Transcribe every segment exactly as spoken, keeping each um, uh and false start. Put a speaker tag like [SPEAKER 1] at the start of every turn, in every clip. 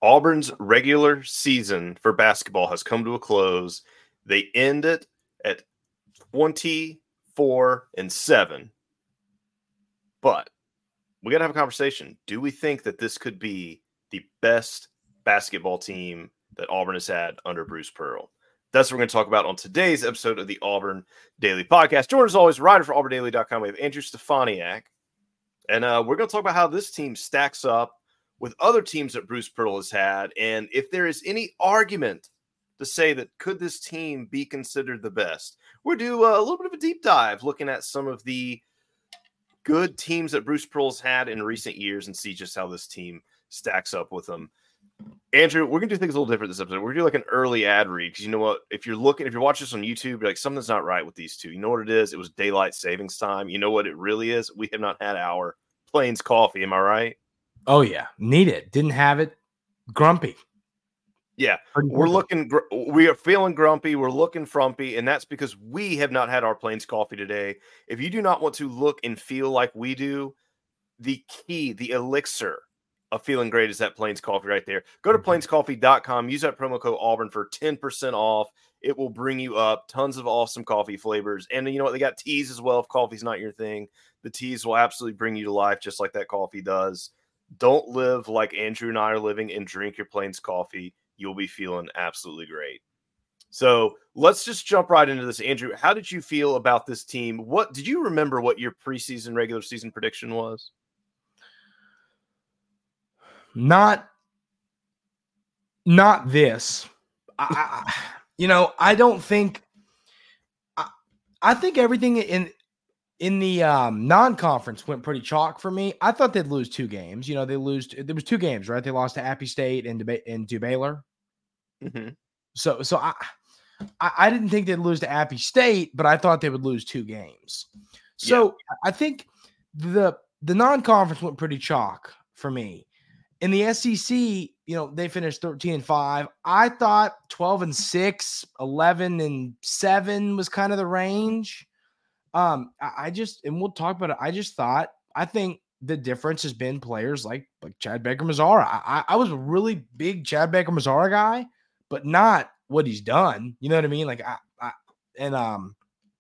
[SPEAKER 1] Auburn's regular season for basketball has come to a close. They end it at twenty-four and seven. But we got to have a conversation. Do we think that this could be the best basketball team that Auburn has had under Bruce Pearl? That's what we're going to talk about on today's episode of the Auburn Daily Podcast. Join as always, writer for auburn daily dot com. We have Andrew Stefaniak. And uh, we're going to talk about how this team stacks up with other teams that Bruce Pearl has had. And if there is any argument to say that could this team be considered the best, we'll do a little bit of a deep dive looking at some of the good teams that Bruce Pearl's had in recent years and see just how this team stacks up with them. Andrew, we're going to do things a little different this episode. We're going to do like an early ad read because you know what? If you're looking, if you're watching this on YouTube, you're like, something's not right with these two. You know what it is? It was daylight savings time. You know what it really is? We have not had our Plains coffee. Am I right?
[SPEAKER 2] Oh, yeah. Need it. Didn't have it. Grumpy.
[SPEAKER 1] Yeah. We're looking, we are feeling grumpy. We're looking frumpy. And that's because we have not had our Plains coffee today. If you do not want to look and feel like we do, the key, the elixir of feeling great is that Plains coffee right there. Go to plains coffee dot com. Use that promo code Auburn for ten percent off. It will bring you up tons of awesome coffee flavors. And you know what? They got teas as well. If coffee's not your thing, the teas will absolutely bring you to life just like that coffee does. Don't live like Andrew and I are living and drink your Plains coffee. You'll be feeling absolutely great. So let's just jump right into this. Andrew, how did you feel about this team? What did you remember what your preseason, regular season prediction was?
[SPEAKER 2] Not, not this. I, I, you know, I don't think. I, I think everything in in the um, non-conference went pretty chalk for me. I thought they'd lose two games. You know, they lose. There was two games, right? They lost to Appy State and to, and to Baylor.
[SPEAKER 1] Mm-hmm.
[SPEAKER 2] So, so I, I, I didn't think they'd lose to Appy State, but I thought they would lose two games. So yeah. I think the the non-conference went pretty chalk for me. In the S E C, you know, they finished thirteen and five. I thought twelve and six, eleven and seven was kind of the range. Um, I, I just, and we'll talk about it. I just thought, I think the difference has been players like, like Chad Baker-Mazara. I, I, I was a really big Chad Baker-Mazara guy, but not what he's done. You know what I mean? Like, I, I, and, um,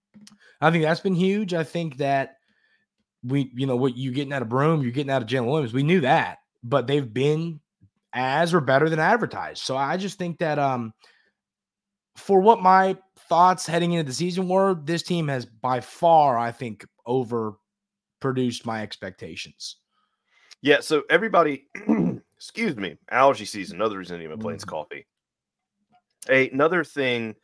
[SPEAKER 2] I think that's been huge. I think that we, you know, what you getting out of Broome, you're getting out of Jalen Williams. We knew that. But they've been as or better than advertised. So I just think that um, for what my thoughts heading into the season were, this team has by far, I think, overproduced my expectations.
[SPEAKER 1] Yeah, so everybody, excuse me, allergy season, another reason to even Plains coffee. A, another thing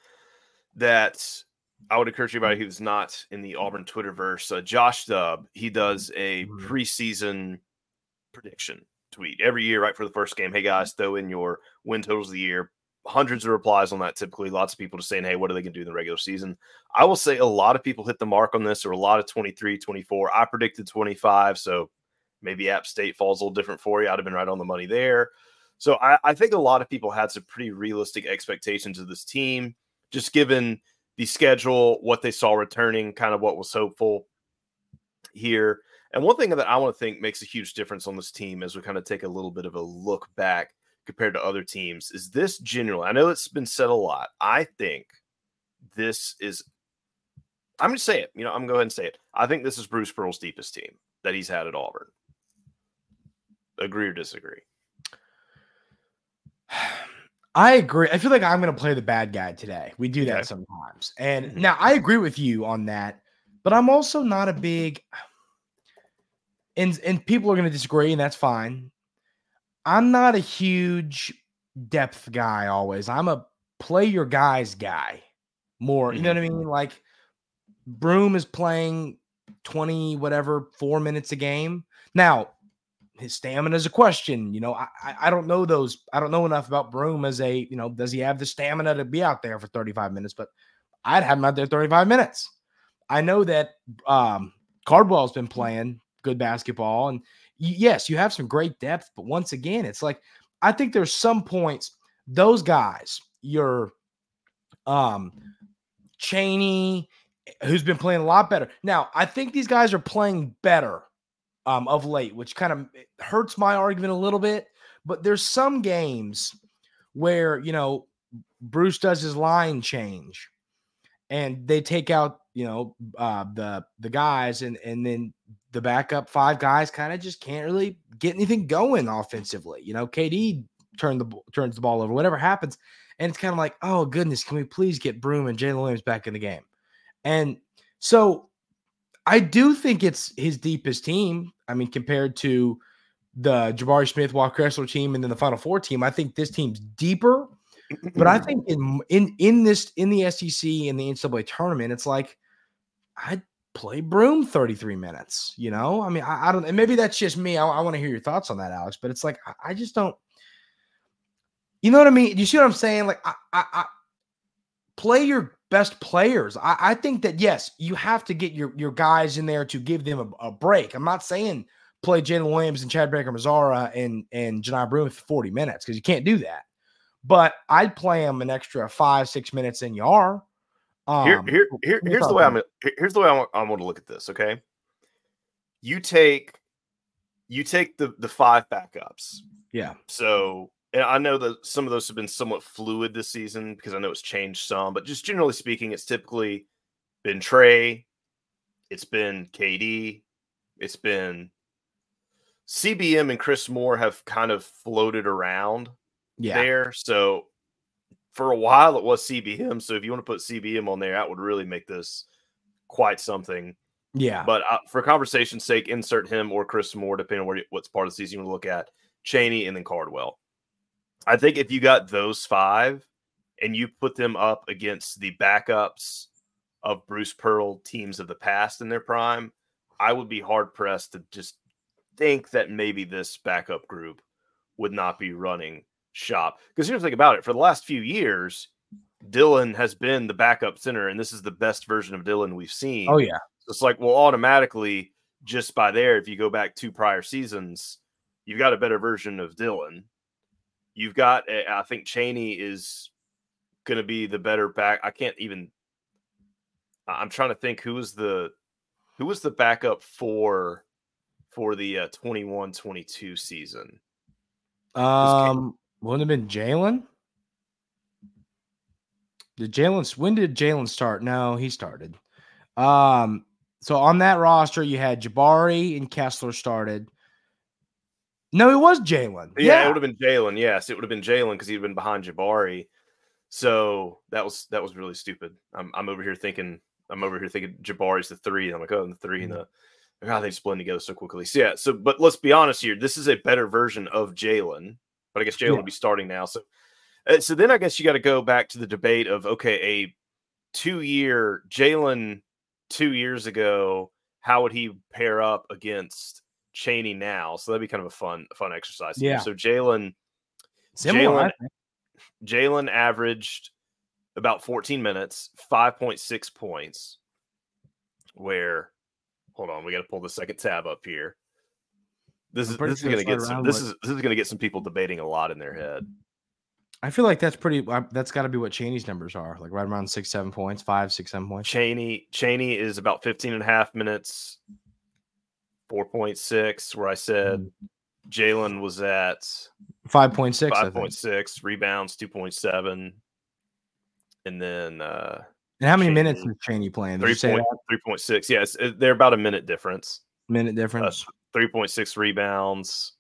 [SPEAKER 1] that I would encourage anybody who's not in the Auburn Twitterverse, uh, Josh Dubb, he does a preseason prediction tweet every year right for the first game. Hey guys, throw in your win totals of the year. Hundreds of replies on that typically. Lots of people just saying, hey, what are they going to do in the regular season? I will say a lot of people hit the mark on this, or a lot of twenty-three, twenty-four. I predicted twenty-five, so maybe App State falls a little different for you. I'd have been right on the money there. So I, I think a lot of people had some pretty realistic expectations of this team, just given the schedule, what they saw returning, kind of what was hopeful here. And one thing that I want to think makes a huge difference on this team as we kind of take a little bit of a look back compared to other teams is this generally, I know it's been said a lot. I think this is, I'm going to say it, you know, I'm going to go ahead and say it. I think this is Bruce Pearl's deepest team that he's had at Auburn. Agree or disagree?
[SPEAKER 2] I agree. I feel like I'm going to play the bad guy today. We do that okay. sometimes. And mm-hmm. now I agree with you on that, but I'm also not a big, And and people are going to disagree, and that's fine. I'm not a huge depth guy always. I'm a play your guys guy more. Mm-hmm. You know what I mean? Like Broome is playing twenty, whatever, four minutes a game. Now, his stamina is a question. You know, I, I don't know those. I don't know enough about Broome as a, you know, does he have the stamina to be out there for thirty-five minutes? But I'd have him out there thirty-five minutes. I know that um, Cardwell's been playing good basketball. And yes, you have some great depth, but once again, it's like, I think there's some points, those guys, your um, Chaney, who's been playing a lot better. Now, I think these guys are playing better um, of late, which kind of hurts my argument a little bit, But there's some games where, you know, Bruce does his line change and they take out, you know, uh, the the guys and and then the backup five guys kind of just can't really get anything going offensively. You know, K D turn the turns the ball over, whatever happens, and it's kind of like, oh goodness, can we please get Broom and Jalen Williams back in the game? And so I do think it's his deepest team. I mean, compared to the Jabari Smith, Walker Kessler team, and then the Final Four team, I think this team's deeper. But I think in in in this in the S E C and the N C double A tournament, it's like I'd play Broom thirty-three minutes. You know, I mean, I, I don't, and maybe that's just me. I, I want to hear your thoughts on that, Alex. But it's like I, I just don't. You know what I mean? You see what I'm saying? Like I, I, I play your best players. I, I think that yes, you have to get your your guys in there to give them a, a break. I'm not saying play Jalen Williams and Chad Baker-Mazara and and Janai Broom for forty minutes because you can't do that. But I'd play him an extra five, six minutes in Yar. Um,
[SPEAKER 1] here, here, here, here's the way I'm. Here's the way I want, I want to look at this. Okay, you take, you take the the five backups.
[SPEAKER 2] Yeah.
[SPEAKER 1] So, and I know that some of those have been somewhat fluid this season because I know it's changed some, but just generally speaking, it's typically been Trey, it's been K D, it's been C B M and Chris Moore have kind of floated around. Yeah. There. So for a while it was C B M. So if you want to put C B M on there, that would really make this quite something.
[SPEAKER 2] Yeah.
[SPEAKER 1] But uh, for conversation's sake, insert him or Chris Moore, depending on where, what's part of the season you want to look at, Chaney and then Cardwell. I think if you got those five and you put them up against the backups of Bruce Pearl teams of the past in their prime, I would be hard pressed to just think that maybe this backup group would not be running shop. Because here's the thing about it. For the last few years, Dillon has been the backup center, and this is the best version of Dillon we've seen.
[SPEAKER 2] Oh, yeah.
[SPEAKER 1] So it's like, well, automatically, just by there, if you go back two prior seasons, you've got a better version of Dillon. You've got, I think Chaney is going to be the better back. I can't even, I'm trying to think who was the, who was the backup for, for the uh, twenty-one twenty-two season?
[SPEAKER 2] Um, wouldn't have been Jalen. Did Jalen? When did Jalen start? No, he started. Um, so on that roster, you had Jabari and Kessler started. No, it was Jalen.
[SPEAKER 1] Yeah, yeah, it would have been Jalen. Yes, it would have been Jalen because he'd been behind Jabari. So that was that was really stupid. I'm I'm over here thinking I'm over here thinking Jabari's the three. I'm like, oh, and the three and the God, they just blend together so quickly. So yeah, so but let's be honest here. This is a better version of Jalen. But I guess Jalen yeah. will be starting now. So, uh, so then I guess you got to go back to the debate of, okay, a two-year Jalen two years ago, how would he pair up against Chaney now? So that'd be kind of a fun, fun exercise.
[SPEAKER 2] Yeah.
[SPEAKER 1] Here. So Jalen, Jalen, Jalen averaged about fourteen minutes, five point six points. Where, hold on, we got to pull the second tab up here. This is this is going to get some this is this is going to get some people debating a lot in their head.
[SPEAKER 2] I feel like that's pretty. That's got to be what Chaney's numbers are, like right around six, seven points, five, six, seven points.
[SPEAKER 1] Chaney Chaney is about fifteen and a half minutes, four point six. Where I said mm. Jalen was at
[SPEAKER 2] five point six,
[SPEAKER 1] five point six rebounds, two point seven, and then. uh
[SPEAKER 2] And how many Chaney, minutes is Chaney playing?
[SPEAKER 1] Three point three point six. Yes, yeah, they're about a minute difference.
[SPEAKER 2] Minute difference.
[SPEAKER 1] Uh, three point six rebounds.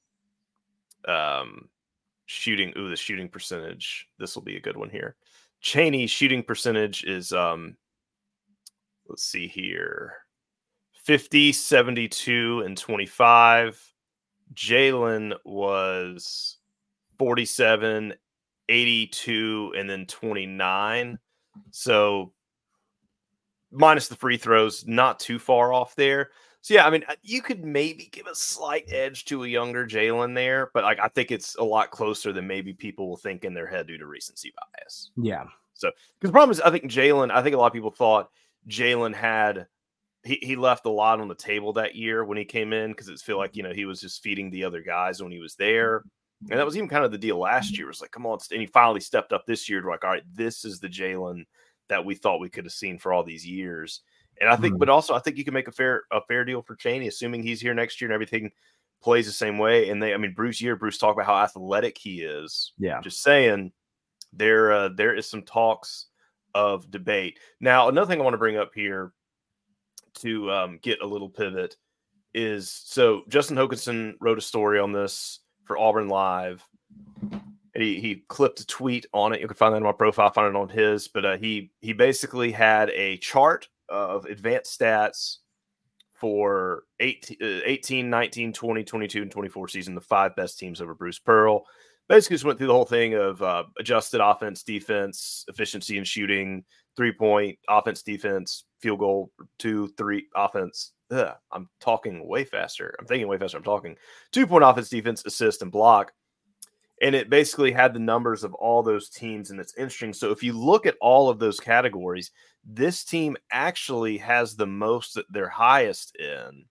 [SPEAKER 1] Um, shooting. Ooh, the shooting percentage. This will be a good one here. Chaney's shooting percentage is, um, let's see here, fifty, seventy-two, and twenty-five. Jalen was forty-seven, eighty-two, and then twenty-nine. So minus the free throws, not too far off there. So, yeah, I mean, you could maybe give a slight edge to a younger Jalen there, but like I think it's a lot closer than maybe people will think in their head due to recency bias.
[SPEAKER 2] Yeah.
[SPEAKER 1] So, because the problem is, I think Jalen, I think a lot of people thought Jalen had, he, he left a lot on the table that year when he came in because it feel like, you know, he was just feeding the other guys when he was there. And that was even kind of the deal last year. It was like, come on. And he finally stepped up this year to like, all right, this is the Jalen that we thought we could have seen for all these years. And I think, mm-hmm. but also I think you can make a fair, a fair deal for Chaney, assuming he's here next year and everything plays the same way. And they, I mean, Bruce Year, Bruce talked about how athletic he is.
[SPEAKER 2] Yeah.
[SPEAKER 1] Just saying, there, uh, there is some talks of debate. Now, another thing I want to bring up here to um, get a little pivot is, so Justin Hokanson wrote a story on this for Auburn Live. And he, he clipped a tweet on it. You can find that on my profile, find it on his. But uh, he he basically had a chart of advanced stats for eighteen, eighteen, nineteen, twenty, twenty-two, and twenty-four season, the five best teams over Bruce Pearl. Basically just went through the whole thing of uh, adjusted offense, defense, efficiency in shooting, three-point, offense, defense, field goal, two, three, offense. Ugh, I'm talking way faster. I'm thinking way faster. I'm talking two-point offense, defense, assist, and block. And it basically had the numbers of all those teams, and it's interesting. So if you look at all of those categories, this team actually has the most that they're highest in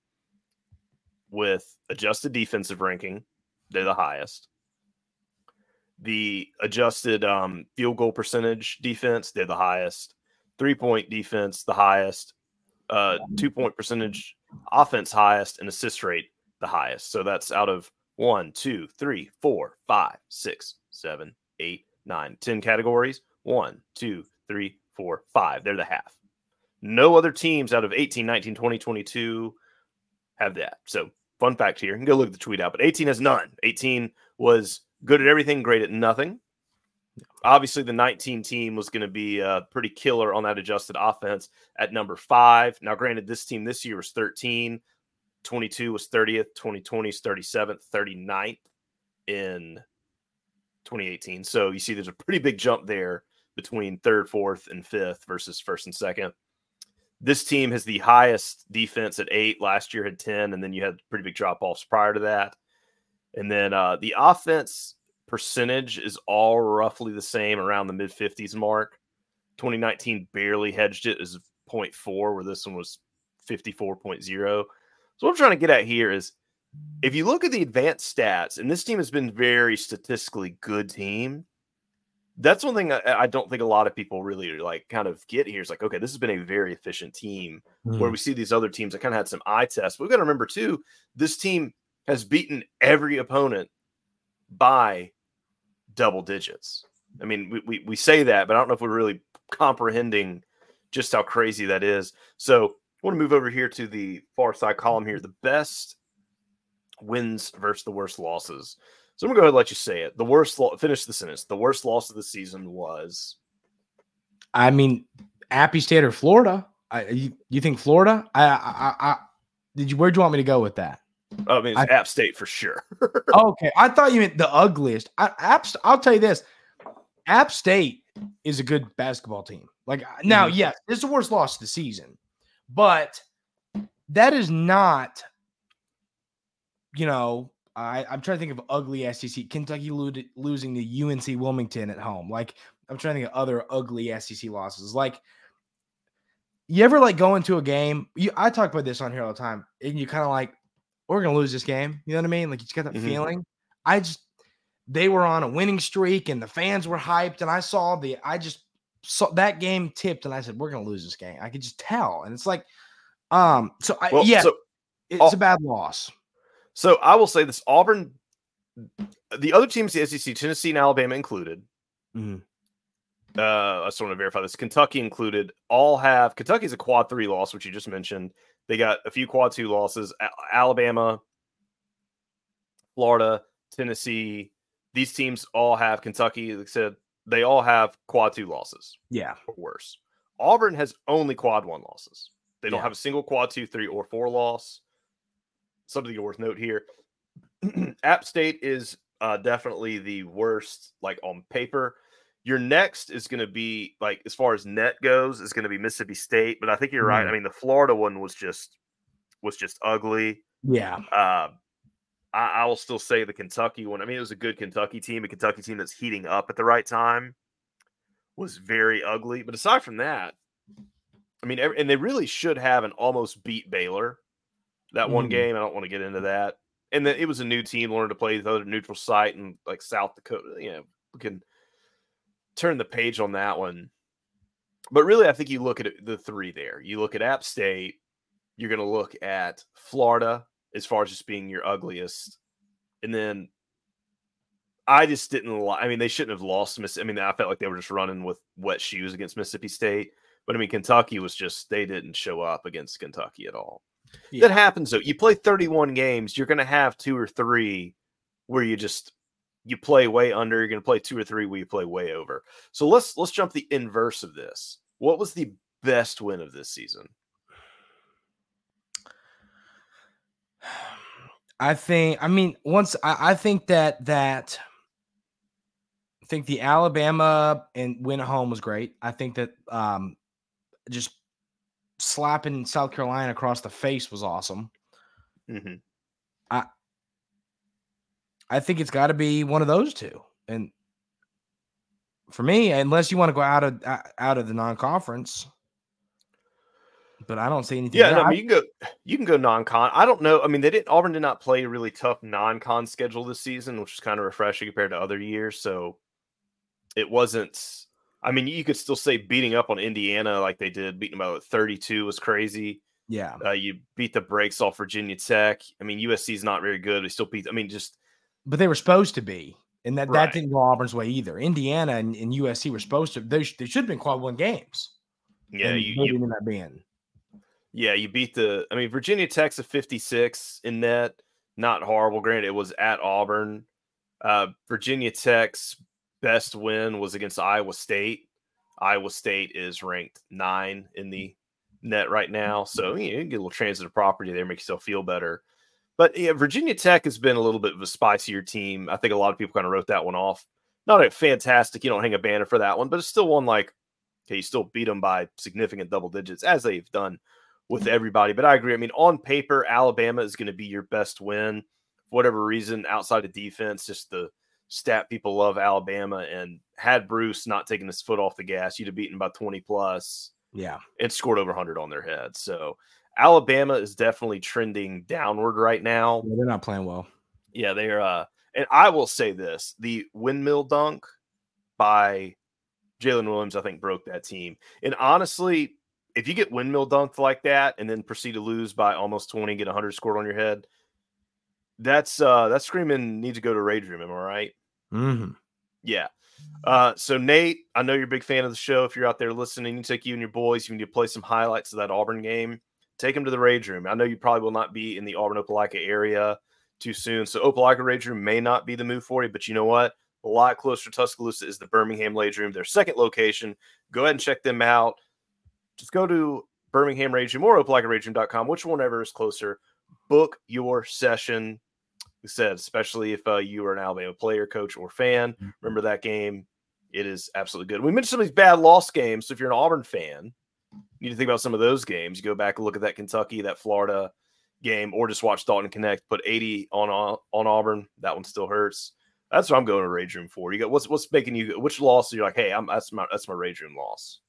[SPEAKER 1] with adjusted defensive ranking. They're the highest. The adjusted um, field goal percentage defense, they're the highest. Three-point defense, the highest. Uh, two-point percentage offense, highest. And assist rate, the highest. So that's out of one, two, three, four, five, six, seven, eight, nine, ten categories. One, two, three, four, five. They're the half. No other teams out of eighteen, nineteen, twenty, twenty-two have that. So, fun fact here. You can go look at the tweet out, but eighteen has none. eighteen was good at everything, great at nothing. Obviously, the nineteen team was going to be uh, pretty killer on that adjusted offense at number five. Now, granted, this team this year was thirteen. twenty-two was thirtieth, twenty twenty is thirty-seventh, thirty-ninth in twenty eighteen. So you see there's a pretty big jump there between third, fourth, and fifth versus first and second. This team has the highest defense at eight. Last year had ten, and then you had pretty big drop-offs prior to that. And then uh, the offense percentage is all roughly the same, around the mid-fifties mark. twenty nineteen barely hedged it as zero point four, where this one was fifty-four point zero. So what I'm trying to get at here is, if you look at the advanced stats, and this team has been very statistically good team, that's one thing I, I don't think a lot of people really like kind of get here. Is like, okay, this has been a very efficient team, mm. where we see these other teams that kind of had some eye tests. But we've got to remember too, this team has beaten every opponent by double digits. I mean, we, we, we say that, but I don't know if we're really comprehending just how crazy that is. So I want to move over here to the far side column here. The best wins versus the worst losses. So I'm going to go ahead and let you say it. The worst lo- finish the sentence. The worst loss of the season was.
[SPEAKER 2] I mean, Appy State or Florida. I, you, you think Florida? I, I, I, did you? Where'd you want me to go with that?
[SPEAKER 1] I mean, it's I, App State for sure.
[SPEAKER 2] Okay, I thought you meant the ugliest. I, App, I'll tell you this: App State is a good basketball team. Like now, mm-hmm. yes, it's the worst loss of the season. But that is not, you know, I, I'm trying to think of ugly S E C. Kentucky lo- losing to U N C Wilmington at home. Like, I'm trying to think of other ugly S E C losses. Like, you ever, like, go into a game? You, I talk about this on here all the time. And you kind of like, we're going to lose this game. You know what I mean? Like, you just got that mm-hmm. feeling. I just, they were on a winning streak and the fans were hyped. And I saw the, I just, So that game tipped, and I said, we're going to lose this game. I could just tell. And it's like, um, so I, well, yeah, so, it's uh, a bad loss.
[SPEAKER 1] So I will say this: Auburn, the other teams, the S E C, Tennessee and Alabama included. Mm-hmm. Uh, I just want to verify this. Kentucky included, all have, Kentucky's a quad three loss, which you just mentioned. They got a few quad two losses. A- Alabama, Florida, Tennessee, these teams all have, Kentucky, like I said, they all have quad two losses.
[SPEAKER 2] Yeah.
[SPEAKER 1] Or worse. Auburn has only quad one losses. They don't
[SPEAKER 2] yeah.
[SPEAKER 1] have a single quad two, three, or four loss. Something worth note here. App State is uh, definitely the worst, like on paper. Your next is going to be, like, as far as net goes, is going to be Mississippi State. But I think you're mm. right. I mean, the Florida one was just was just ugly.
[SPEAKER 2] Yeah.
[SPEAKER 1] Uh, I, I will still say the Kentucky one. I mean, it was a good Kentucky team. A Kentucky team that's heating up at the right time was very ugly. But aside from that, I mean, every, and they really should have an almost beat Baylor that one mm. game. I don't want to get into that. And then it was a new team, learning to play the other neutral site in like South Dakota. You know, we can turn the page on that one. But really, I think you look at it, the three there. You look at App State. You're going to look at Florida. as far as just being your ugliest. And then I just didn't like, I mean, they shouldn't have lost Miss. I mean, I felt like they were just running with wet shoes against Mississippi State. But I mean, Kentucky was just, they didn't show up against Kentucky at all. Yeah. That happens though. You play thirty-one games, you're going to have two or three where you just, you play way under. You're going to play two or three where you play way over. So let's, let's jump the inverse of this. What was the best win of this season?
[SPEAKER 2] I think, I mean, once I, I think that, that, I think the Alabama and win at home was great. I think that um, just slapping South Carolina across the face was awesome.
[SPEAKER 1] Mm-hmm.
[SPEAKER 2] I, I think it's got to be one of those two. And for me, unless you want to go out of out of the non-conference, but I don't see anything.
[SPEAKER 1] Yeah, no, I mean, you can go you can go non-con. I don't know. I mean, they didn't Auburn did not play a really tough non-con schedule this season, which is kind of refreshing compared to other years. So it wasn't. I mean, you could still say beating up on Indiana like they did, beating them by thirty-two was crazy.
[SPEAKER 2] Yeah,
[SPEAKER 1] uh, you beat the brakes off Virginia Tech. I mean, U S C is not very good. They still beat. I mean, just.
[SPEAKER 2] But they were supposed to be, and that,
[SPEAKER 1] right.
[SPEAKER 2] that didn't go Auburn's way either. Indiana and, and U S C were supposed to. They, they should have been quad one games.
[SPEAKER 1] Yeah, you,
[SPEAKER 2] they
[SPEAKER 1] you
[SPEAKER 2] ended up being.
[SPEAKER 1] Yeah, you beat the. I mean, Virginia Tech's a fifty-six in net, not horrible. Granted, it was at Auburn. Uh, Virginia Tech's best win was against Iowa State. Iowa State is ranked nine in the net right now, so you, know, you get a little transitive property there, make yourself feel better. But yeah, Virginia Tech has been a little bit of a spicier team. I think a lot of people kind of wrote that one off. Not a fantastic, you don't hang a banner for that one, but it's still one like, okay, you still beat them by significant double digits, as they've done with everybody. But I agree. I mean, on paper, Alabama is going to be your best win. For whatever reason, outside of defense, just the stat people love Alabama. And had Bruce not taken his foot off the gas, you'd have beaten by twenty plus.
[SPEAKER 2] Yeah.
[SPEAKER 1] And scored over one hundred on their head. So Alabama is definitely trending downward right now.
[SPEAKER 2] Yeah, they're not playing well.
[SPEAKER 1] Yeah, they're uh and I will say this, the windmill dunk by Jalen Williams, I think, broke that team. And honestly, if you get windmill dunked like that and then proceed to lose by almost twenty, get one hundred scored on your head, that's uh that's screaming need to go to Rage Room, am I right?
[SPEAKER 2] Mm-hmm.
[SPEAKER 1] Yeah. Uh, so Nate, I know you're a big fan of the show. If you're out there listening, you take you and your boys, you need to play some highlights of that Auburn game. Take them to the Rage Room. I know you probably will not be in the Auburn-Opelika area too soon. So Opelika Rage Room may not be the move for you, but you know what? A lot closer to Tuscaloosa is the Birmingham Rage Room, their second location. Go ahead and check them out. Just go to Birmingham Rage Room or Opelika Rage Room dot com, whichever is closer. Book your session. We said, especially if uh, you are an Alabama player, coach, or fan. Remember that game. It is absolutely good. We mentioned some of these bad loss games. So if you're an Auburn fan, you need to think about some of those games. You go back and look at that Kentucky, that Florida game, or just watch Dalton Connect. Put eighty on on Auburn. That one still hurts. That's what I'm going to Rage Room for. You got what's what's making you? Which loss are you like? Hey, I'm that's my that's my Rage Room loss.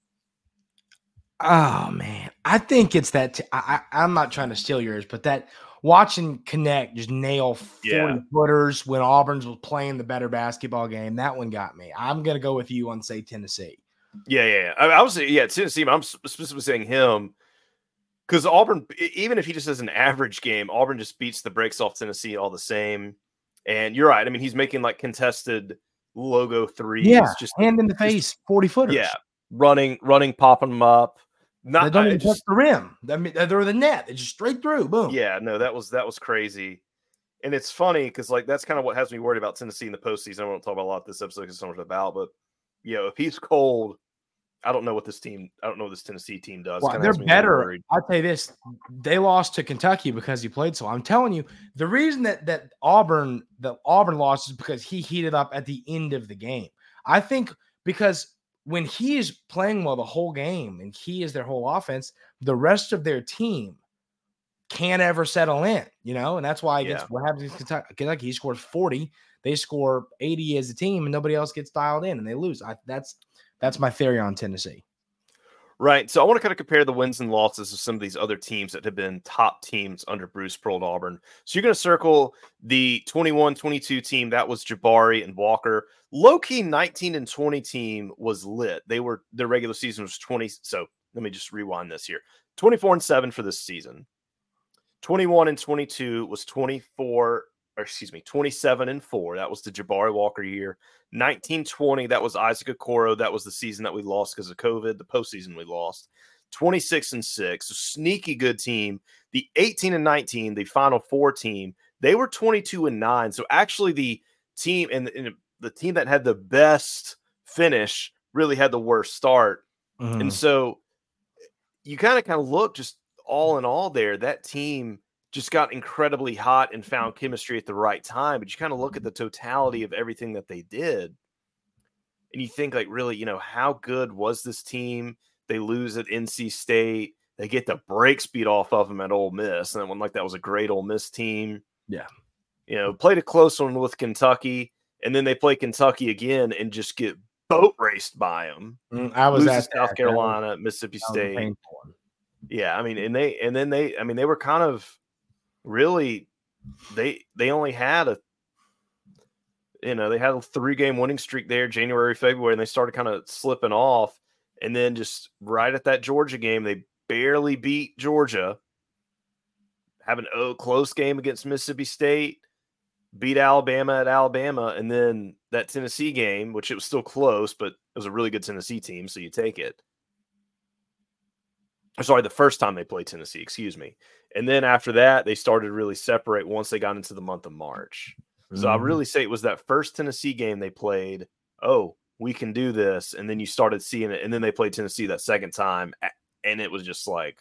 [SPEAKER 2] Oh man, I think it's that. T- I, I I'm not trying to steal yours, but that watching Connect just nail forty
[SPEAKER 1] yeah.
[SPEAKER 2] footers when Auburn's was playing the better basketball game. That one got me. I'm gonna go with you on say Tennessee.
[SPEAKER 1] Yeah, yeah, yeah. I, I was yeah Tennessee. But I'm specifically saying him because Auburn, even if he just has an average game, Auburn just beats the brakes off Tennessee all the same. And you're right. I mean, he's making like contested logo threes.
[SPEAKER 2] Yeah,
[SPEAKER 1] just
[SPEAKER 2] hand in the face, forty footers.
[SPEAKER 1] Yeah, running, running, popping them up. Not
[SPEAKER 2] they don't even
[SPEAKER 1] just,
[SPEAKER 2] touch the rim. I mean, they're the net. It's just straight through. Boom.
[SPEAKER 1] Yeah, no, that was that was crazy. And it's funny because like that's kind of what has me worried about Tennessee in the postseason. I won't talk about a lot this episode because it's so much about, but you know, if he's cold, I don't know what this team, I don't know what this Tennessee team does.
[SPEAKER 2] Well, they're better. I'll tell you this: they lost to Kentucky because he played so. I'm telling you, the reason that that Auburn, the Auburn lost is because he heated up at the end of the game. I think because when he is playing well the whole game and he is their whole offense, the rest of their team can't ever settle in, you know, and that's why against yeah. what happens in Kentucky, Kentucky, he scores forty, they score eighty as a team, and nobody else gets dialed in, and they lose. I, that's that's my theory on Tennessee.
[SPEAKER 1] Right. So I want to kind of compare the wins and losses of some of these other teams that have been top teams under Bruce Pearl Auburn. So you're going to circle the twenty-one twenty-two team. That was Jabari and Walker. Low-key nineteen and twenty team was lit. They were, their regular season was twenty. So let me just rewind this here. twenty-four and seven for this season. twenty-one and twenty-two was twenty-four, or excuse me, twenty-seven and four. That was the Jabari Walker year. nineteen twenty, that was Isaac Okoro. That was the season that we lost because of COVID, the postseason we lost. twenty-six and six, so sneaky good team. The eighteen and nineteen, the Final Four team, they were twenty-two and nine. So actually the team and, and the team that had the best finish really had the worst start. Mm-hmm. And so you kind of kind of look just all in all there, that team just got incredibly hot and found chemistry at the right time. But you kind of look at the totality of everything that they did and you think like, really, you know, how good was this team? They lose at N C State. They get the brakes beat off of them at Ole Miss. And one like that was a great Ole Miss team.
[SPEAKER 2] Yeah.
[SPEAKER 1] You know, played a close one with Kentucky. And then they play Kentucky again and just get boat raced by them.
[SPEAKER 2] Mm, I was
[SPEAKER 1] Loses
[SPEAKER 2] at
[SPEAKER 1] South
[SPEAKER 2] that.
[SPEAKER 1] Carolina,
[SPEAKER 2] That was,
[SPEAKER 1] Mississippi
[SPEAKER 2] that
[SPEAKER 1] State. Yeah, I mean, and they and then they, I mean, they were kind of really they they only had a you know they had a three game winning streak there, January, February, and they started kind of slipping off, and then just right at that Georgia game, they barely beat Georgia. Have an oh, close game against Mississippi State, beat Alabama at Alabama, and then that Tennessee game, which it was still close, but it was a really good Tennessee team, so you take it. Sorry, the first time they played Tennessee, excuse me. And then after that, they started to really separate once they got into the month of March. Mm-hmm. So I really say it was that first Tennessee game they played, oh, we can do this. And then you started seeing it. And then they played Tennessee that second time. And it was just like,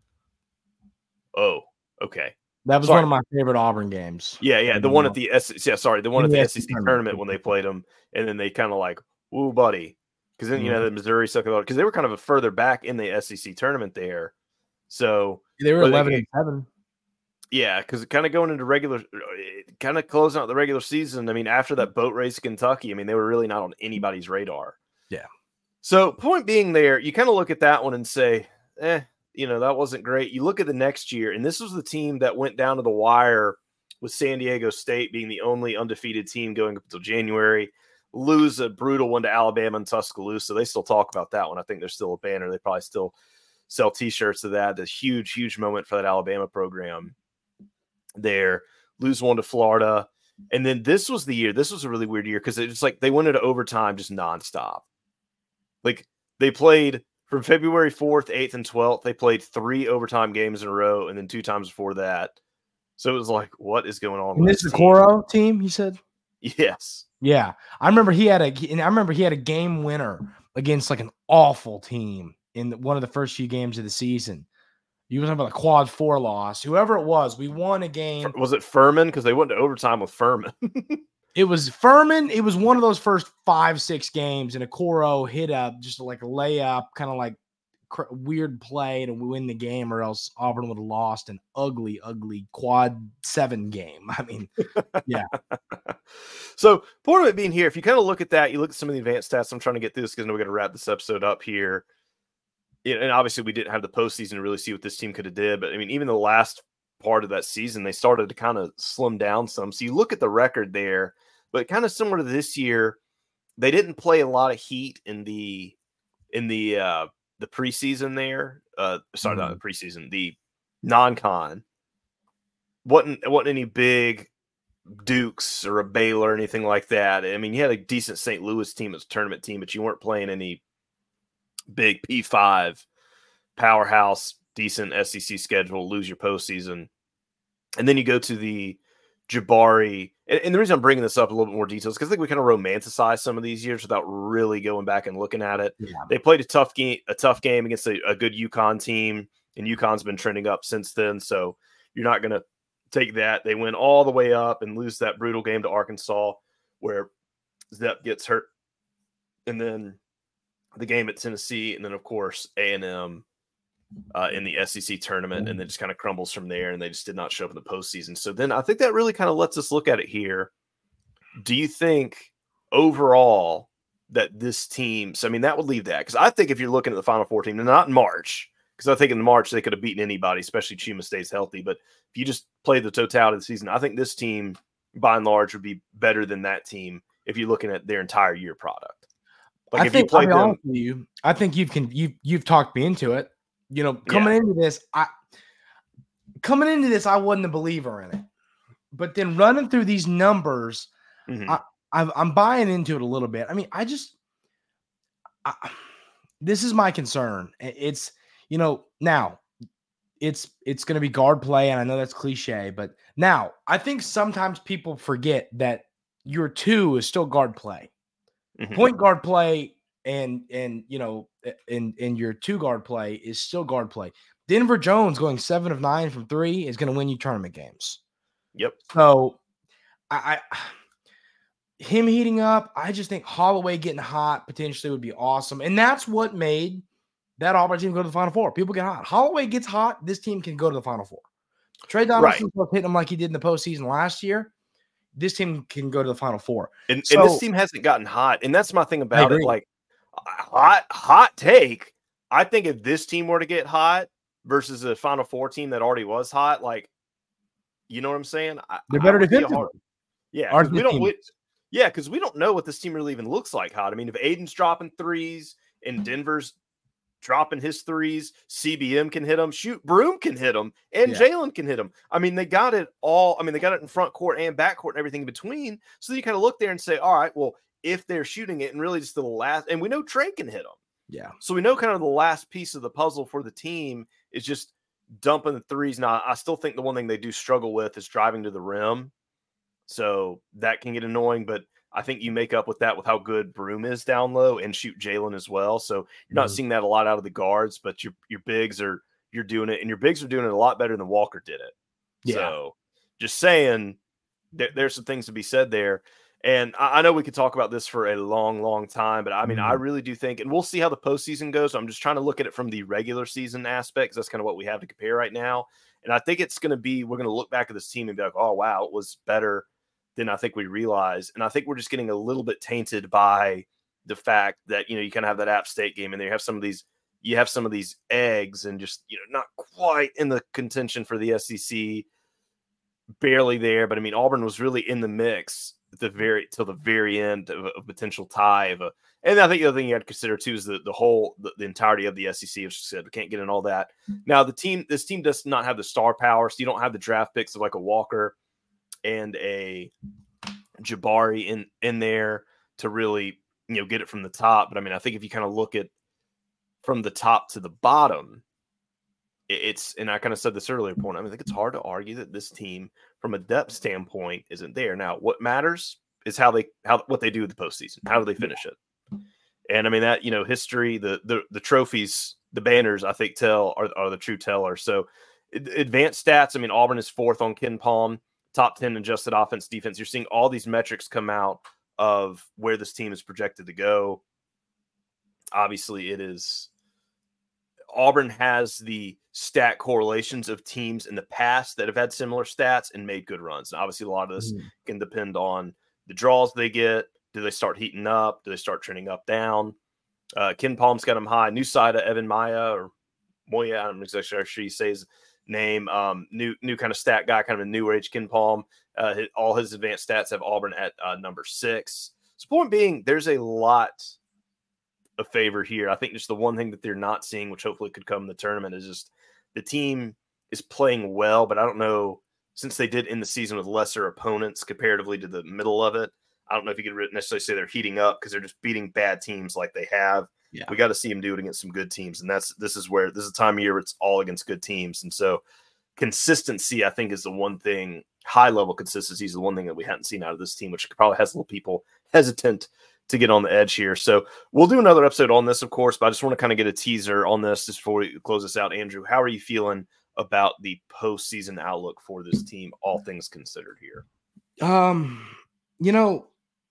[SPEAKER 1] oh, okay.
[SPEAKER 2] That was sorry. one of my favorite Auburn games.
[SPEAKER 1] Yeah, yeah. The one at the S E C, yeah, sorry, the one at the S E C tournament when they played them. And then they kind of like, ooh, buddy. Because then, you know, the Missouri sucked about because they were kind of a further back in the S E C tournament there. So
[SPEAKER 2] they were eleven and seven.
[SPEAKER 1] Yeah, because kind of going into regular, kind of closing out the regular season. I mean, after that boat race Kentucky, I mean, they were really not on anybody's radar.
[SPEAKER 2] Yeah.
[SPEAKER 1] So point being there, you kind of look at that one and say, eh, you know, that wasn't great. You look at the next year, and this was the team that went down to the wire with San Diego State being the only undefeated team going up until January. Lose a brutal one to Alabama and Tuscaloosa. They still talk about that one. I think there's still a banner. They probably still sell T-shirts of that. The huge, huge moment for that Alabama program there. Lose one to Florida. And then this was the year. This was a really weird year because it's like they went into overtime just nonstop. Like they played from February fourth, eighth, and twelfth. They played three overtime games in a row and then two times before that. So it was like, what is going on?
[SPEAKER 2] And this is the Coro team, he said?
[SPEAKER 1] Yes.
[SPEAKER 2] Yeah, I remember he had a. And I remember he had a game winner against like an awful team in one of the first few games of the season. You were talking about a quad four loss. Whoever it was, we won a game.
[SPEAKER 1] Was it Furman? Because they went to overtime with Furman.
[SPEAKER 2] It was Furman. It was one of those first five, six games, and Okoro hit a just like a layup, kind of like cr- weird play to win the game, or else Auburn would have lost an ugly, ugly quad seven game. I mean, yeah.
[SPEAKER 1] So, part of it being here, if you kind of look at that, you look at some of the advanced stats. I'm trying to get through this because we're going to wrap this episode up here. And obviously, we didn't have the postseason to really see what this team could have did. But I mean, even the last part of that season, they started to kind of slim down some. So you look at the record there, but kind of similar to this year, they didn't play a lot of heat in the in the uh, the preseason there. Uh, sorry, mm-hmm. not the preseason, the non-con. wasn't wasn't any big Dukes or a Baylor or anything like that. I mean, you had a decent Saint Louis team as a tournament team, but you weren't playing any big P five powerhouse, decent S E C schedule, lose your postseason. And then you go to the Jabari. And, and the reason I'm bringing this up a little bit more details because I think we kind of romanticize some of these years without really going back and looking at it. Yeah. They played a tough game, a tough game against a, a good UConn team, and UConn's been trending up since then. So you're not going to take that. They win all the way up and lose that brutal game to Arkansas where Zep gets hurt. And then the game at Tennessee, and then, of course, A and M uh, in the S E C tournament, and then just kind of crumbles from there, and they just did not show up in the postseason. So then I think that really kind of lets us look at it here. Do you think overall that this team – so, I mean, that would leave that. Because I think if you're looking at the Final Four team, and not in March, because I think in March they could have beaten anybody, especially Chuma stays healthy. But if you just play the totality of the season, I think this team, by and large, would be better than that team if you're looking at their entire year product. Like
[SPEAKER 2] I
[SPEAKER 1] if
[SPEAKER 2] think,
[SPEAKER 1] you played
[SPEAKER 2] I'll
[SPEAKER 1] them,
[SPEAKER 2] be honest with you, I think you've can you you've talked me into it. You know, coming
[SPEAKER 1] yeah.
[SPEAKER 2] into this, I coming into this, I wasn't a believer in it. But then running through these numbers, mm-hmm. I, I've, I'm buying into it a little bit. I mean, I just I, this is my concern. It's, you know, now it's it's going to be guard play, and I know that's cliche, but now I think sometimes people forget that your two is still guard play. Mm-hmm. Point guard play and and you know in in your two guard play is still guard play. Denver Jones going seven of nine from three is going to win you tournament games.
[SPEAKER 1] Yep.
[SPEAKER 2] So I, I him heating up, I just think Holloway getting hot potentially would be awesome. And that's what made that Auburn team go to the Final Four. People get hot. Holloway gets hot, this team can go to the Final Four. Trey Donaldson right. hitting him like he did in the postseason last year. This team can go to the Final Four.
[SPEAKER 1] And, so, and this team hasn't gotten hot. And that's my thing about it. Like, hot, hot take. I think if this team were to get hot versus a Final Four team that already was hot, like, you know what I'm saying?
[SPEAKER 2] They're better defensively.
[SPEAKER 1] Yeah, we don't. We, yeah, because we don't know what this team really even looks like hot. I mean, if Aiden's dropping threes and Denver's dropping his threes, C B M can hit them. Shoot, Broome can hit them, and yeah. Jalen can hit them. I mean, they got it all. I mean, they got it in front court and back court and everything in between. So you kind of look there and say, all right, well, if they're shooting it, and really just the last, and we know Trey can hit them.
[SPEAKER 2] Yeah.
[SPEAKER 1] So we know kind of the last piece of the puzzle for the team is just dumping the threes. Now, I still think the one thing they do struggle with is driving to the rim. So that can get annoying, but I think you make up with that with how good Broome is down low and shoot Jalen as well. So you're not mm-hmm. seeing that a lot out of the guards, but your your bigs are you're doing it, and your bigs are doing it a lot better than Walker did it. Yeah. So just saying, there, there's some things to be said there. And I, I know we could talk about this for a long, long time, but I mean, mm-hmm. I really do think, and we'll see how the postseason goes. So I'm just trying to look at it from the regular season aspect, because that's kind of what we have to compare right now. And I think it's going to be, we're going to look back at this team and be like, oh, wow, it was better than I think we realize. And I think we're just getting a little bit tainted by the fact that, you know, you kind of have that App State game, and there you have some of these, you have some of these eggs, and just, you know, not quite in the contention for the S E C, barely there. But I mean, Auburn was really in the mix at the very, till the very end of a, of potential tie of a, and I think the other thing you had to consider too is the, the whole, the, the entirety of the S E C, as you said, we can't get in all that. Now the team, this team does not have the star power. So you don't have the draft picks of like a Walker and a Jabari in, in there to really, you know, get it from the top. But I mean, I think if you kind of look at from the top to the bottom, it's, and I kind of said this earlier point, I mean, I think it's hard to argue that this team from a depth standpoint isn't there. Now, what matters is how they, how, what they do with the postseason. How do they finish it? And I mean, that, you know, history, the, the, the trophies, the banners, I think tell are, are the true teller. So advanced stats, I mean, Auburn is fourth on Ken Palm, top ten adjusted offense, defense. You're seeing all these metrics come out of where this team is projected to go. Obviously, it is, Auburn has the stat correlations of teams in the past that have had similar stats and made good runs. And obviously, a lot of this mm. can depend on the draws they get. Do they start heating up? Do they start trending up, down? Uh, Ken Palm's got them high. New side of Evan Maya or Moya, I'm not exactly sure you say his name. Um, new new kind of stat guy, kind of a newer age Ken Palm. Uh, his, all his advanced stats have Auburn at uh, number six. So point being, there's a lot of favor here. I think just the one thing that they're not seeing, which hopefully could come in the tournament, is just the team is playing well, but I don't know, since they did end the season with lesser opponents comparatively to the middle of it, I don't know if you could necessarily say they're heating up because they're just beating bad teams like they have. Yeah. We got to see them do it against some good teams. And that's, this is where, this is a time of year where it's all against good teams. And so consistency, I think, is the one thing, high level consistency is the one thing that we hadn't seen out of this team, which probably has a little people hesitant to get on the edge here. So we'll do another episode on this, of course, but I just want to kind of get a teaser on this just before we close this out. Andrew, how are you feeling about the postseason outlook for this team, all things considered here?
[SPEAKER 2] Um, you know,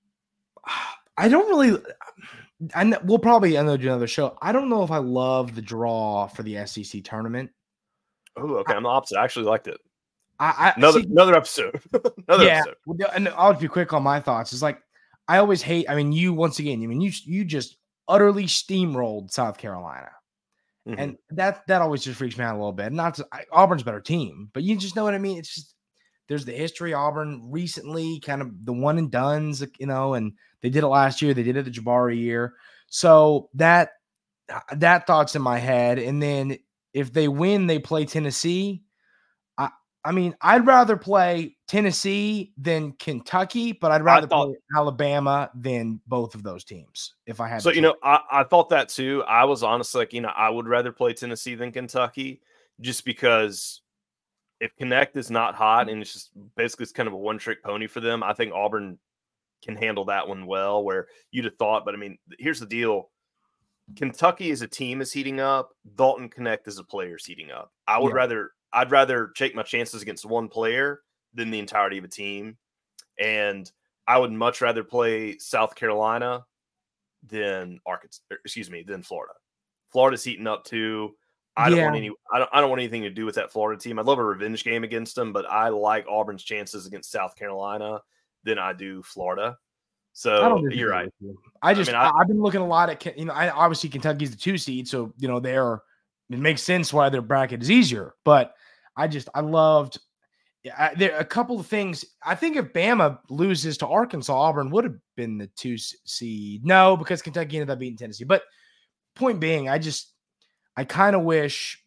[SPEAKER 2] I don't really, I know, we'll probably end up doing another show. I don't know if I love the draw for the S E C tournament.
[SPEAKER 1] Oh, okay. I'm the opposite. I actually liked it.
[SPEAKER 2] I, I
[SPEAKER 1] another
[SPEAKER 2] see,
[SPEAKER 1] another episode. another
[SPEAKER 2] yeah,
[SPEAKER 1] episode.
[SPEAKER 2] And I'll be quick on my thoughts. It's like, I always hate, I mean, you, once again, I mean, you, you just utterly steamrolled South Carolina. Mm-hmm. And that, that always just freaks me out a little bit. Not to, I, Auburn's a better team, but you just know what I mean? It's just, there's the history. Auburn recently, kind of the one and dones, you know, and they did it last year. They did it the Jabari year. So that, that thought's in my head. And then if they win, they play Tennessee. I, I mean, I'd rather play Tennessee than Kentucky, but I'd rather
[SPEAKER 1] thought,
[SPEAKER 2] play Alabama than both of those teams if I had
[SPEAKER 1] so.
[SPEAKER 2] to
[SPEAKER 1] You
[SPEAKER 2] choose.
[SPEAKER 1] know, I, I thought that too. I was honestly like, you know, I would rather play Tennessee than Kentucky, just because if Connect is not hot and it's just basically it's kind of a one trick pony for them, I think Auburn can handle that one well. Where you'd have thought, but I mean, here's the deal: Kentucky as a team is heating up. Dalton Connect as a player is heating up. I would
[SPEAKER 2] Yeah.
[SPEAKER 1] rather. I'd rather take my chances against one player than the entirety of a team. And I would much rather play South Carolina than Arkansas, excuse me, than Florida. Florida's heating up too. I don't
[SPEAKER 2] Yeah.
[SPEAKER 1] want any I don't I don't want anything to do with that Florida team. I'd love a revenge game against them, but I like Auburn's chances against South Carolina than I do Florida.
[SPEAKER 2] I don't
[SPEAKER 1] So
[SPEAKER 2] disagree
[SPEAKER 1] you're right.
[SPEAKER 2] with you. I just
[SPEAKER 1] I
[SPEAKER 2] I
[SPEAKER 1] mean, I,
[SPEAKER 2] have been looking a lot at Ken- you know I, obviously Kentucky's the two seed, so you know they're it makes sense why their bracket is easier. But I just I loved yeah, I, there a couple of things. I think if Bama loses to Arkansas, Auburn would have been the two s- seed. No, because Kentucky ended up beating Tennessee. But point being, I just I kind of wish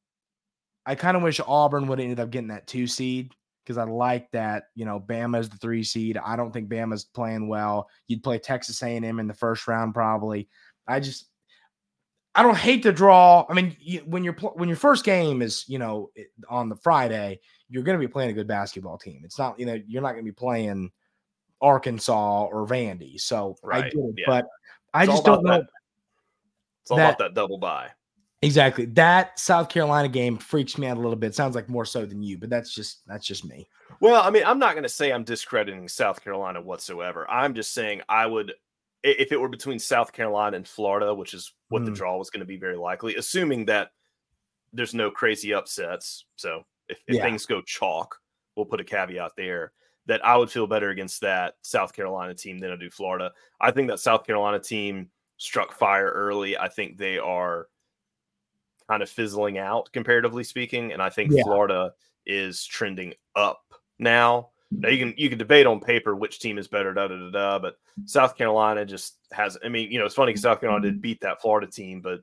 [SPEAKER 2] I kind of wish Auburn would have ended up getting that two seed because I like that, you know, Bama's the three seed. I don't think Bama's playing well. You'd play Texas A and M in the first round probably. I just I don't hate the draw. I mean, you, when your when your first game is, you know, on the Friday, you're going to be playing a good basketball team. It's not, you know, you're not going to be playing Arkansas or Vandy. So I
[SPEAKER 1] right.
[SPEAKER 2] get it,
[SPEAKER 1] Yeah.
[SPEAKER 2] but I
[SPEAKER 1] It's all
[SPEAKER 2] just don't
[SPEAKER 1] about
[SPEAKER 2] know
[SPEAKER 1] that. It's all
[SPEAKER 2] that
[SPEAKER 1] about that double bye.
[SPEAKER 2] exactly. That South Carolina game freaks me out a little bit. Sounds like more so than you, but that's just that's just me.
[SPEAKER 1] Well, I mean, I'm not going to say I'm discrediting South Carolina whatsoever. I'm just saying I would, if it were between South Carolina and Florida, which is what
[SPEAKER 2] Mm.
[SPEAKER 1] the draw was going to be very likely, assuming that there's no crazy upsets. So if, if
[SPEAKER 2] Yeah.
[SPEAKER 1] things go chalk, we'll put a caveat there that I would feel better against that South Carolina team than I do Florida. I think that South Carolina team struck fire early. I think they are kind of fizzling out comparatively speaking. And I think
[SPEAKER 2] Yeah.
[SPEAKER 1] Florida is trending up now. Now you can you can debate on paper which team is better, da da da da. But South Carolina just has. I mean, you know, it's funny because South Carolina did beat that Florida team, but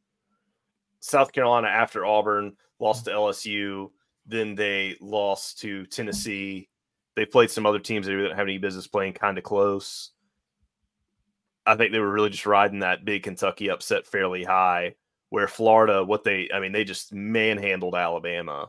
[SPEAKER 1] South Carolina after Auburn lost to L S U, then they lost to Tennessee. They played some other teams that they didn't have any business playing, kind of close. I think they were really just riding that big Kentucky upset fairly high. Where Florida, what they, I mean, they just manhandled Alabama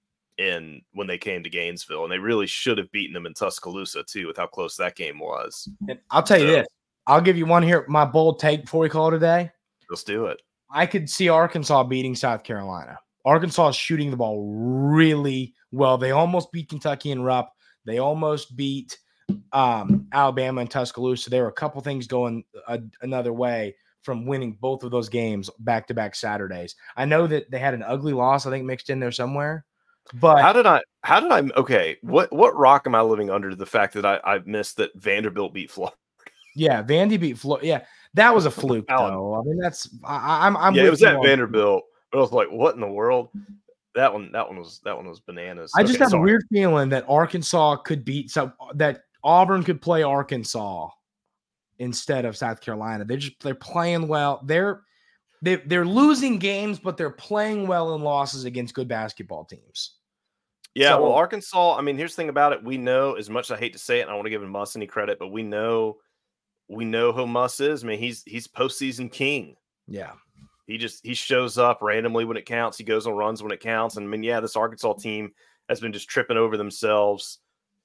[SPEAKER 1] in when they came to Gainesville, and they really should have beaten them in Tuscaloosa too, with how close that game was.
[SPEAKER 2] And I'll tell you
[SPEAKER 1] So-
[SPEAKER 2] this. I'll give you one here, my bold take before we call it a day.
[SPEAKER 1] Let's do it.
[SPEAKER 2] I could see Arkansas beating South Carolina. Arkansas is shooting the ball really well. They almost beat Kentucky and Rupp. They almost beat um, Alabama and Tuscaloosa. There were a couple things going a, another way from winning both of those games back-to-back Saturdays. I know that they had an ugly loss, I think, mixed in there somewhere. But
[SPEAKER 1] How did I? How did I? Okay, what what rock am I living under? The fact that I I missed that Vanderbilt beat Florida.
[SPEAKER 2] yeah, Vandy beat Florida. Yeah, that was a fluke,
[SPEAKER 1] Alan.
[SPEAKER 2] though. I mean, that's I, I'm I'm
[SPEAKER 1] yeah,
[SPEAKER 2] with
[SPEAKER 1] it was
[SPEAKER 2] you
[SPEAKER 1] at
[SPEAKER 2] on-
[SPEAKER 1] Vanderbilt. But I was like, what in the world? That one, that one was that one was bananas.
[SPEAKER 2] I just
[SPEAKER 1] Okay,
[SPEAKER 2] have
[SPEAKER 1] sorry.
[SPEAKER 2] a weird feeling that Arkansas could beat so that Auburn could play Arkansas instead of South Carolina. They're just they're playing well. They're they they're losing games, but they're playing well in losses against good basketball teams.
[SPEAKER 1] Yeah,
[SPEAKER 2] So-
[SPEAKER 1] well, Arkansas, I mean, here's the thing about it. We know, as much as I hate to say it, and I want to give Muss any credit, but we know we know who Muss is. I mean, he's he's postseason king.
[SPEAKER 2] Yeah.
[SPEAKER 1] He just he shows up randomly when it counts. He goes on runs when it counts. And I mean, yeah, this Arkansas team has been just tripping over themselves.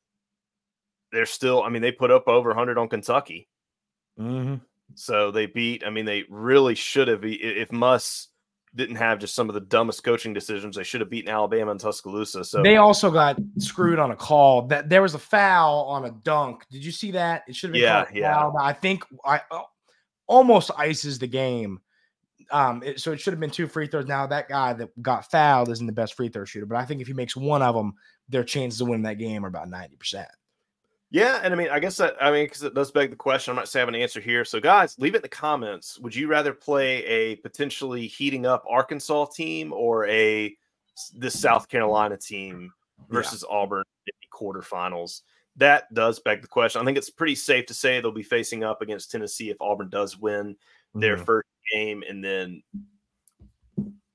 [SPEAKER 1] They're still, I mean, they put up over one hundred on Kentucky.
[SPEAKER 2] Mm-hmm.
[SPEAKER 1] So they beat, I mean, they really should have, if Muss didn't have just some of the dumbest coaching decisions, they should have beaten Alabama and Tuscaloosa. So
[SPEAKER 2] They also got screwed on a call. That there was a foul on a dunk. Did you see that? It should have been
[SPEAKER 1] Yeah,
[SPEAKER 2] called a
[SPEAKER 1] yeah.
[SPEAKER 2] foul. I think I uh, almost ices the game. Um, it, so it should have been two free throws. Now that guy that got fouled isn't the best free throw shooter, but I think if he makes one of them, their chances of winning that game are about ninety percent.
[SPEAKER 1] yeah, and I mean, I guess that, I mean, because it does beg the question. I'm not saying I have an answer here. So, guys, leave it in the comments. Would you rather play a potentially heating up Arkansas team or a this South Carolina team versus yeah. Auburn in the quarterfinals? That does beg the question. I think it's pretty safe to say they'll be facing up against Tennessee if Auburn does win their mm-hmm. first game, and then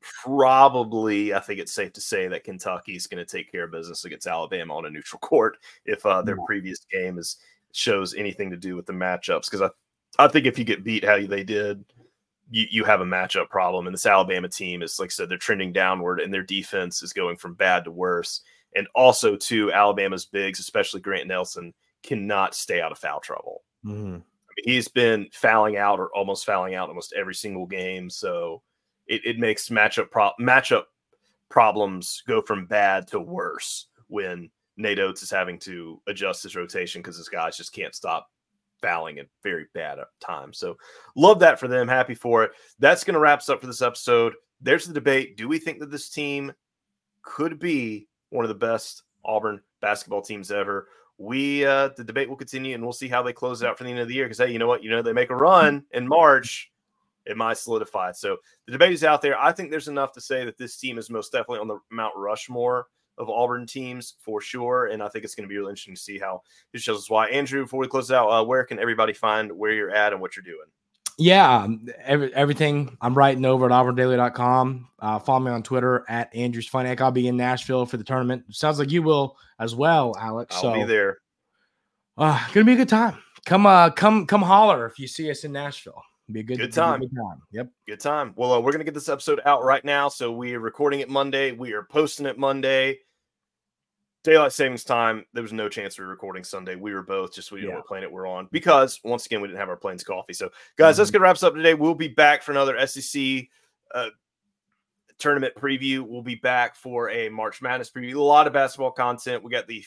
[SPEAKER 1] probably, I think it's safe to say that Kentucky's going to take care of business against Alabama on a neutral court if uh, their yeah. previous game is shows anything to do with the matchups. Because I, I think if you get beat how they did, you, you have a matchup problem. And this Alabama team is, like I said, they're trending downward, and their defense is going from bad to worse. And also, too, Alabama's bigs, especially Grant Nelson, cannot stay out of foul trouble.
[SPEAKER 2] Mm-hmm.
[SPEAKER 1] I mean, he's been fouling out or almost fouling out almost every single game. So it, it makes matchup pro- matchup problems go from bad to worse when Nate Oates is having to adjust his rotation because his guys just can't stop fouling at very bad times. So love that for them. Happy for it. That's going to wrap us up for this episode. There's the debate. Do we think that this team could be one of the best Auburn basketball teams ever? We uh, the debate will continue, and we'll see how they close it out for the end of the year. Because hey, you know what? You know they make a run in March, it might solidify. So the debate is out there. I think there's enough to say that this team is most definitely on the Mount Rushmore of Auburn teams for sure. And I think it's going to be really interesting to see how it shows us why. Andrew, before we close out, uh, where can everybody find where you're at and what you're doing?
[SPEAKER 2] Yeah, every, everything I'm writing over at auburn daily dot com. Uh, follow me on Twitter at Andrews Funnick. I'll be in Nashville for the tournament. Sounds like you will as well, Alex.
[SPEAKER 1] I'll
[SPEAKER 2] so,
[SPEAKER 1] be there.
[SPEAKER 2] Uh, gonna be a good time. Come, uh, come, come holler if you see us in Nashville. It'll be a good,
[SPEAKER 1] good time.
[SPEAKER 2] A good time. Yep,
[SPEAKER 1] good time. Well, uh, we're gonna get this episode out right now. So we are recording it Monday. We are posting it Monday. Daylight savings time. There was no chance we were recording Sunday. We were both just we didn't yeah. know what planet we're on because once again we didn't have our planes coffee. So guys, mm-hmm. that's gonna wrap us up today. We'll be back for another S E C uh, tournament preview. We'll be back for a March Madness preview. A lot of basketball content. We got the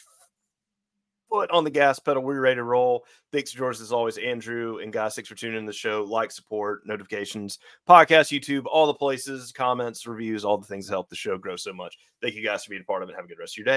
[SPEAKER 1] foot on the gas pedal. We're ready to roll. Thanks to George as always, Andrew, and guys. Thanks for tuning in to the show. Like, support, notifications, podcast, YouTube, all the places, comments, reviews, all the things that help the show grow so much. Thank you guys for being a part of it. Have a good rest of your day.